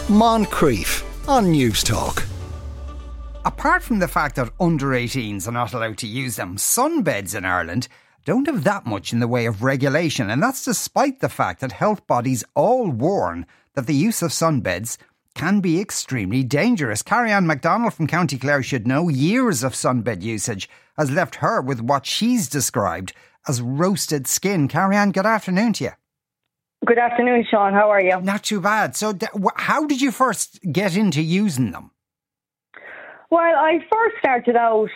Moncrief on News Talk. Apart from the fact that under 18s are not allowed to use them, sunbeds in Ireland don't have that much in the way of regulation, and that's despite the fact that health bodies all warn that the use of sunbeds can be extremely dangerous. Carrie-Anne MacDonald from County Clare should know years of sunbed usage has left her with what she's described as roasted skin. Carrie-Anne, good afternoon to you. Good afternoon, Sean. How are you? Not too bad. So how did you first get into using them? Well, I first started out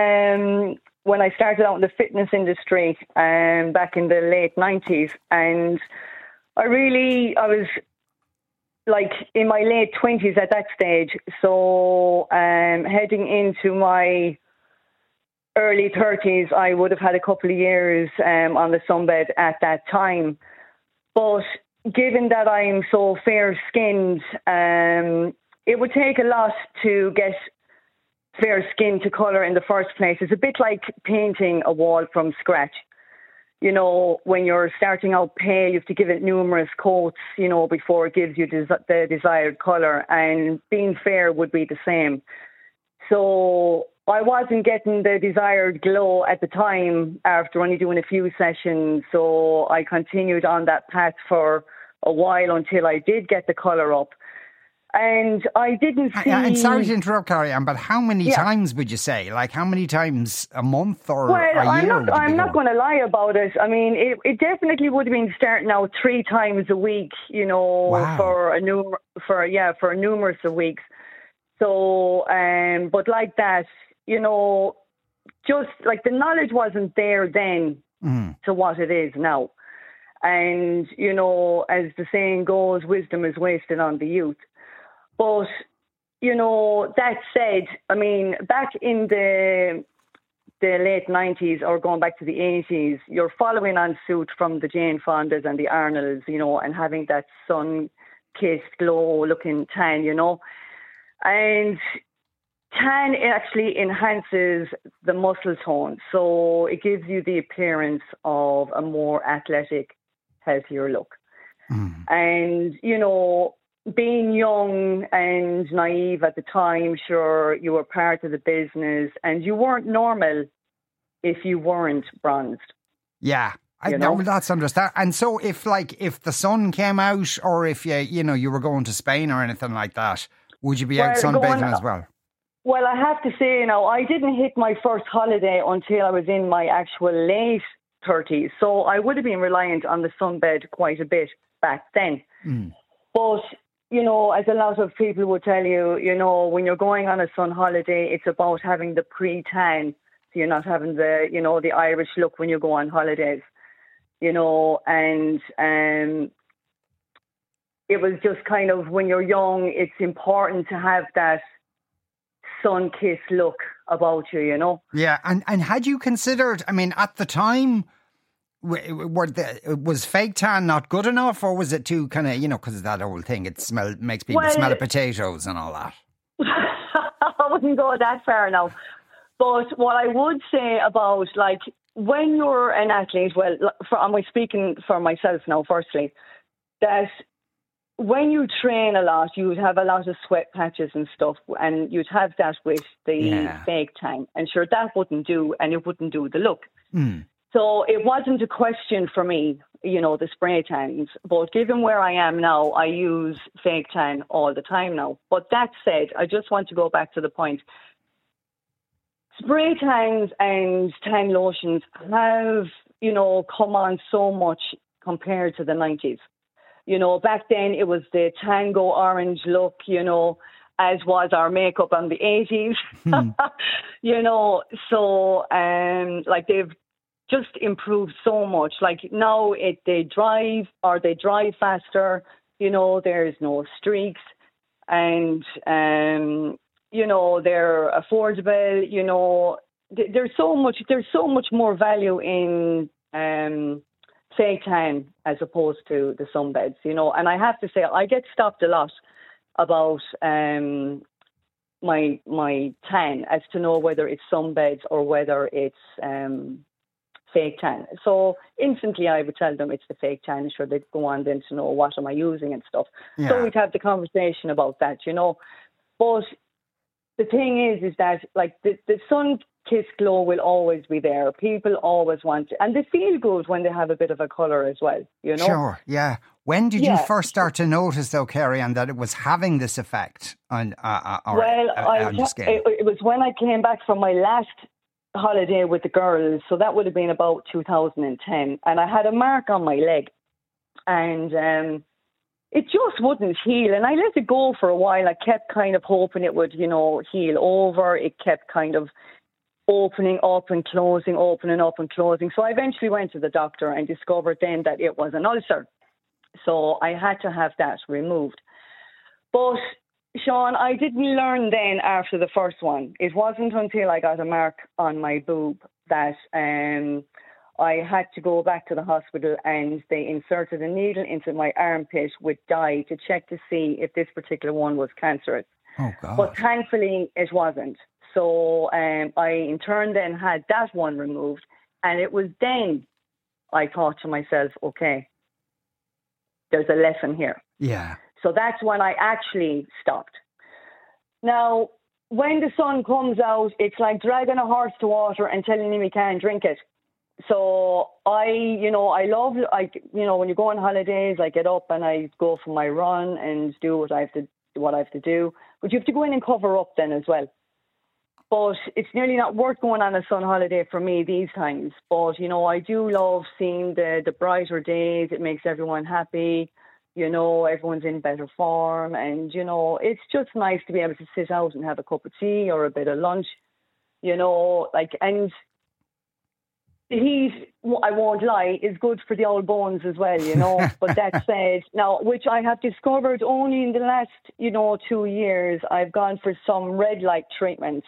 when I started out in the fitness industry back in the late 90s. And I was like in my late 20s at that stage. So heading into my early 30s, I would have had a couple of years on the sunbed at that time. But given that I'm so fair-skinned, it would take a lot to get fair skin to colour in the first place. It's a bit like painting a wall from scratch. You know, when you're starting out pale, you have to give it numerous coats, you know, before it gives you the desired colour. And being fair would be the same. So I wasn't getting the desired glow at the time after only doing a few sessions. So I continued on that path for a while until I did get the colour up. And I didn't see... And sorry to interrupt, Carrie-Anne, but how many times would you say? Like, how many times a month or a year? Well, I'm not going to lie about it. I mean, it definitely would have been starting out 3 times a week, you know, wow. for a numerous of weeks. So, but like that, you know, just like the knowledge wasn't there then to what it is now. And, you know, as the saying goes, wisdom is wasted on the youth. But, you know, that said, I mean, back in the late 90s or going back to the 80s, you're following on suit from the Jane Fondas and the Arnolds, you know, and having that sun-kissed, glow-looking tan, you know. And tan actually enhances the muscle tone. So it gives you the appearance of a more athletic, healthier look. And, you know, being young and naive at the time, sure, you were part of the business and you weren't normal if you weren't bronzed. Yeah. That's understand. And so if the sun came out or if you were going to Spain or anything like that, would you be out sunbathing as well? Well, I have to say, I didn't hit my first holiday until I was in my actual late 30s. So I would have been reliant on the sunbed quite a bit back then. But, you know, as a lot of people would tell you, you know, when you're going on a sun holiday, it's about having the pre-tan. So you're not having the, you know, the Irish look when you go on holidays, you know, and it was just kind of when you're young, it's important to have that sun-kissed look about you, you know. Yeah, and had you considered, I mean, at the time, was fake tan not good enough, or was it too kind of, you know, because of that old thing, makes people smell of potatoes and all that? I wouldn't go that far now. But what I would say about, like, when you're an athlete, well, I'm speaking for myself now, firstly, that when you train a lot, you would have a lot of sweat patches and stuff, and you'd have that with the fake tan. And sure, that wouldn't do, and it wouldn't do the look. So it wasn't a question for me, you know, the spray tans. But given where I am now, I use fake tan all the time now. But that said, I just want to go back to the point. Spray tans and tan lotions have, you know, come on so much compared to the 90s. You know, back then it was the tango orange look, you know, as was our makeup on the 80s. You know, so like they've just improved so much. Like now they dry faster, you know, there's no streaks and, you know, they're affordable, you know, there's so much more value in fake tan as opposed to the sunbeds, you know. And I have to say, I get stopped a lot about my tan as to know whether it's sunbeds or whether it's fake tan. So instantly I would tell them it's the fake tan. Sure, they'd go on then to know what am I using and stuff. Yeah. So we'd have the conversation about that, But the thing is that like the sun-kissed glow will always be there. People always want it. And they feel good when they have a bit of a colour as well, Sure, yeah. When did you first start to notice, though, Kerry-Ann, that it was having this effect on your skin? It was when I came back from my last holiday with the girls. So that would have been about 2010. And I had a mark on my leg. And it just wouldn't heal. And I let it go for a while. I kept kind of hoping it would, heal over. It kept kind of opening up and closing, opening up and closing. So I eventually went to the doctor and discovered then that it was an ulcer. So I had to have that removed. But, Sean, I didn't learn then after the first one. It wasn't until I got a mark on my boob that I had to go back to the hospital and they inserted a needle into my armpit with dye to check to see if this particular one was cancerous. Oh, God. But thankfully it wasn't. So I in turn then had that one removed, and it was then I thought to myself, okay, there's a lesson here. Yeah. So that's when I actually stopped. Now, when the sun comes out, it's like dragging a horse to water and telling him he can't drink it. So I love, when you go on holidays, I get up and I go for my run and do what I have to do. But you have to go in and cover up then as well. But it's nearly not worth going on a sun holiday for me these times. But, I do love seeing the brighter days. It makes everyone happy. Everyone's in better form. And, it's just nice to be able to sit out and have a cup of tea or a bit of lunch, and the heat, I won't lie, is good for the old bones as well, But that said, now, which I have discovered only in the last, 2 years, I've gone for some red light treatments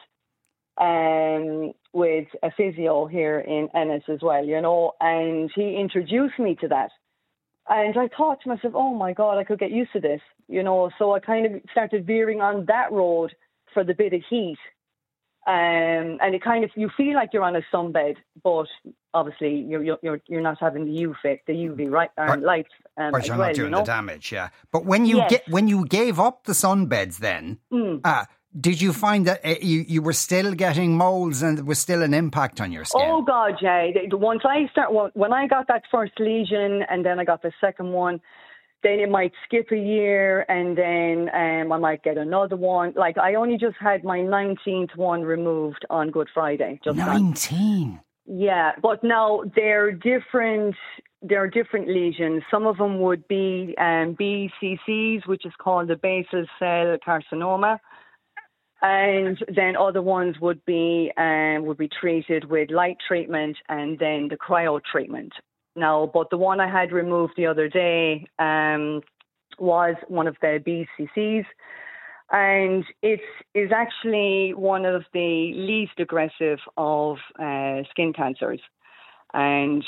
with a physio here in Ennis as well, and he introduced me to that. And I thought to myself, oh my God, I could get used to this, So I kind of started veering on that road for the bit of heat. And it kind of, you feel like you're on a sunbed, but obviously you're not having the UV lights, but you're not doing the damage, yeah. But when you gave up the sunbeds, then did you find that you were still getting moles and there was still an impact on your skin? Oh God, yeah. When I got that first lesion, and then I got the second one, then it might skip a year, and then I might get another one. Like, I only just had my 19th one removed on Good Friday. 19? Yeah, but now they're different. There are different lesions. Some of them would be BCCs, which is called the basal cell carcinoma. And then other ones would be treated with light treatment and then the cryo treatment. Now, but the one I had removed the other day was one of the BCCs, and it is actually one of the least aggressive of skin cancers. And,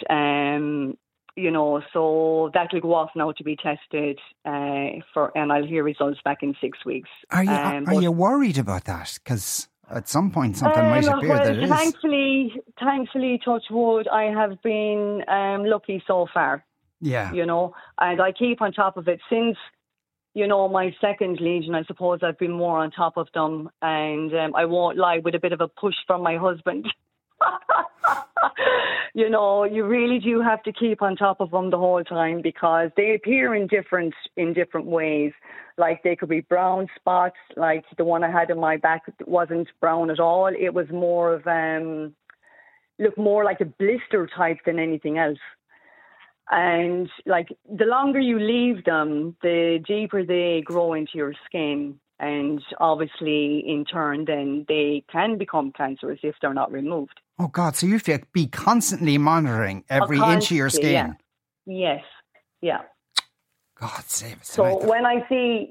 so that will go off now to be tested and I'll hear results back in 6 weeks. Are you worried about that? Because at some point something might appear that it is. Thankfully, touch wood, I have been lucky so far. Yeah. And I keep on top of it since, my second lesion. I suppose I've been more on top of them, and I won't lie, with a bit of a push from my husband. You really do have to keep on top of them the whole time, because they appear in different ways. Like, they could be brown spots, like the one I had in my back wasn't brown at all. It was more of looked more like a blister type than anything else. And like, the longer you leave them, the deeper they grow into your skin. And obviously, in turn, then they can become cancerous if they're not removed. Oh, God. So you have to be constantly monitoring every inch of your skin. Yeah. Yes. Yeah. God save us. So when I see,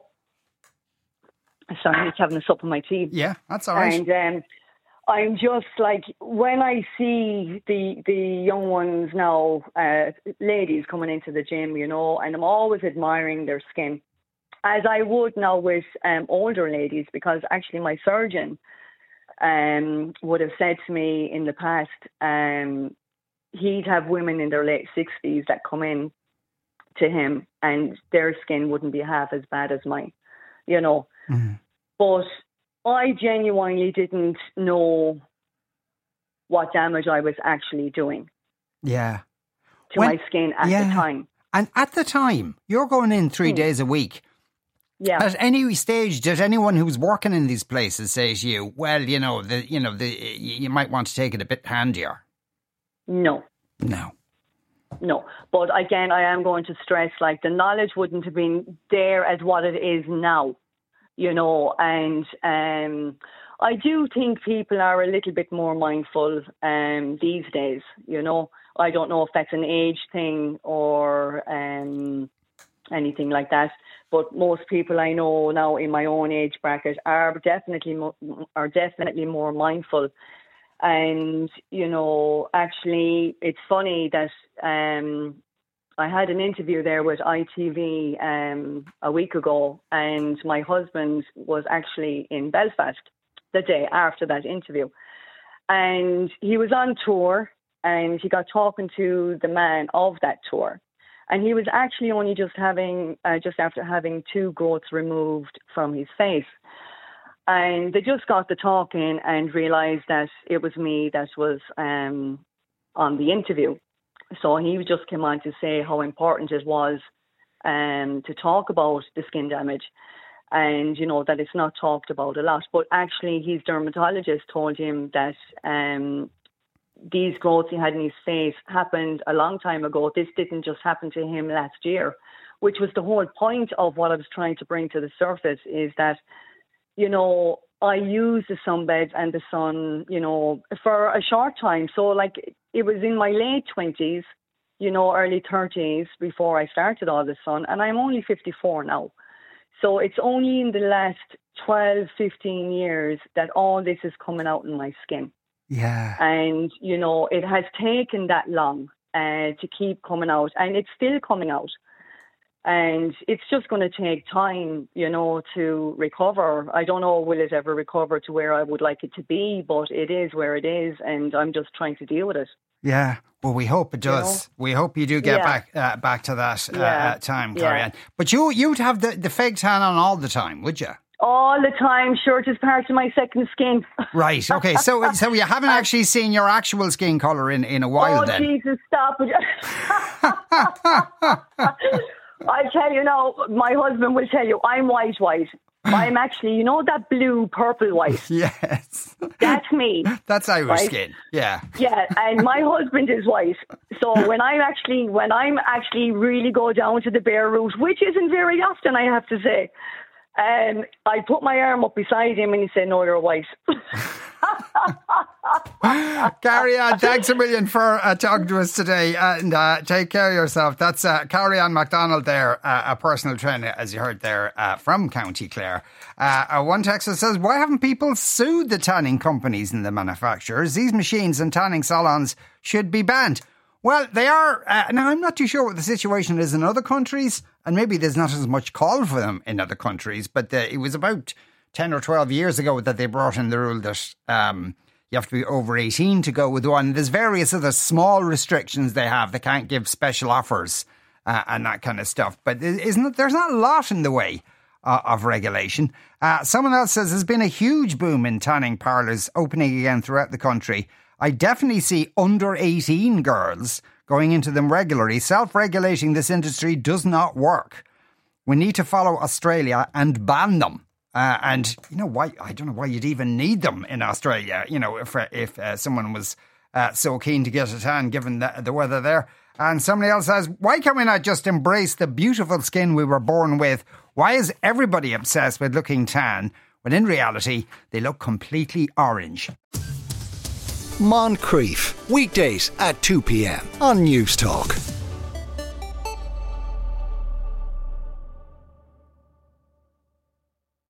sorry, I'm just having a sup of my tea. Yeah, that's all right. And I'm just like, when I see the young ones now, ladies coming into the gym, and I'm always admiring their skin, as I would now with older ladies, because actually my surgeon would have said to me in the past, he'd have women in their late 60s that come in to him and their skin wouldn't be half as bad as mine, you know. Mm. But I genuinely didn't know what damage I was actually doing Yeah. to my skin at the time. And at the time, you're going in 3 days a week. Yeah. At any stage, did anyone who's working in these places say to you, well, you might want to take it a bit handier? No. But again, I am going to stress, like, the knowledge wouldn't have been there as what it is now, you know, and I do think people are a little bit more mindful these days, you know. I don't know if that's an age thing or anything like that, but most people I know now in my own age bracket are definitely more mindful. And, you know, actually, it's funny that I had an interview there with ITV a week ago, and my husband was actually in Belfast the day after that interview. And he was on tour, and he got talking to the man of that tour. And he was actually only just after having 2 growths removed from his face. And they just got to talking and realised that it was me that was on the interview. So he just came on to say how important it was to talk about the skin damage, and, you know, that it's not talked about a lot. But actually his dermatologist told him that these growths he had in his face happened a long time ago. This didn't just happen to him last year, which was the whole point of what I was trying to bring to the surface, is that, you know, I used the sunbeds and the sun, you know, for a short time. So, like, it was in my late 20s, you know, early 30s before I started all the sun. And I'm only 54 now. So it's only in the last 12, 15 years that all this is coming out in my skin. Yeah. And, you know, it has taken that long to keep coming out. And it's still coming out. And it's just going to take time, you know, to recover. I don't know, will it ever recover to where I would like it to be, but it is where it is, and I'm just trying to deal with it. Yeah, well, we hope it does. You know? We hope you do get back to that time, Carrie-Anne. But you'd have the fake tan on all the time, would you? All the time, sure, it is part of my second skin. Right, okay, so you haven't actually seen your actual skin colour in a while then? Oh, Jesus, stop it. I tell you now, my husband will tell you, I'm white. I'm actually, you know, that blue, purple white? Yes. That's me. That's Irish skin, yeah. Yeah, and my husband is white. So when I'm actually really go down to the bare root, which isn't very often, I have to say, I put my arm up beside him and he said, no, you're white. Carrie-Anne, thanks a million for talking to us today, and take care of yourself. That's Carrie-Anne MacDonald there, a personal trainer, as you heard there, from County Clare. One texter says, why haven't people sued the tanning companies and the manufacturers? These machines and tanning salons should be banned. Well, they are. Now, I'm not too sure what the situation is in other countries, and maybe there's not as much call for them in other countries, but it was about 10 or 12 years ago that they brought in the rule that you have to be over 18 to go with one. There's various other small restrictions they have. They can't give special offers and that kind of stuff. But there's not a lot in the way of regulation. Someone else says there's been a huge boom in tanning parlours opening again throughout the country. I definitely see under 18 girls going into them regularly. Self-regulating this industry does not work. We need to follow Australia and ban them. And you know why? I don't know why you'd even need them in Australia. You know, if someone was so keen to get a tan, given the weather there. And somebody else says, why can we not just embrace the beautiful skin we were born with? Why is everybody obsessed with looking tan when in reality they look completely orange? Moncrief, weekdays at 2 p.m. on News Talk.